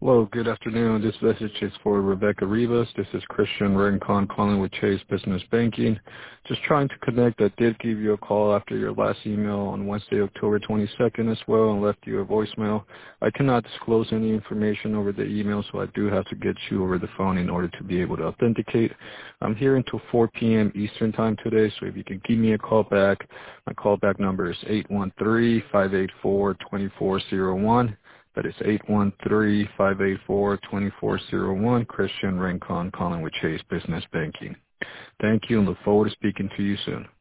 Hello, good afternoon. This message is for Rebecca Rivas. This is Christian Rincon calling with Chase Business Banking. Just trying to connect. I did give you a call after your last email on Wednesday, October 22nd as well, and left you a voicemail. I cannot disclose any information over the email, so I do have to get you over the phone in order to be able to authenticate. I'm here until 4 p.m. Eastern time today, so if you can give me a call back, my callback number is 813-584-2401. That is 813-584-2401, Christian Rincon calling with Chase Business Banking. Thank you and look forward to speaking to you soon.